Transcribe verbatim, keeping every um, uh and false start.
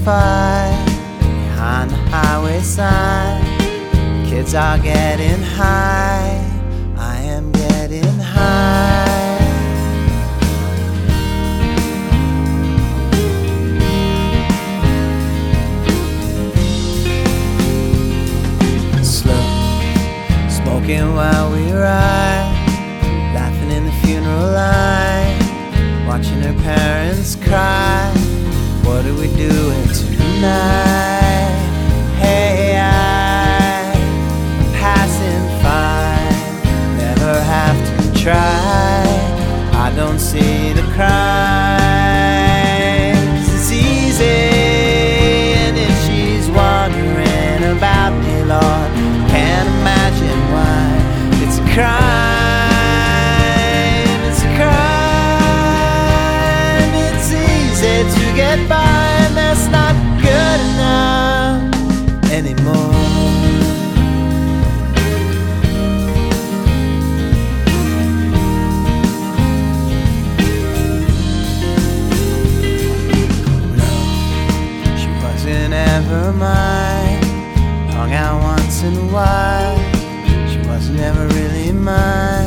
fight behind the highway sign. Kids are getting high, I am getting high. Slow, smoking while we ride, laughing in the funeral line, watching her parents cry. What are we doing tonight? Hey, I'm passing fine, never have to try. I don't see the crimes. It's easy, and if she's wondering about me, Lord, can't imagine why. It's a crime, it's a crime. It's easy to get by, and that's not good enough anymore. No, she wasn't ever mine. Hung out once in a while, she wasn't ever really mine.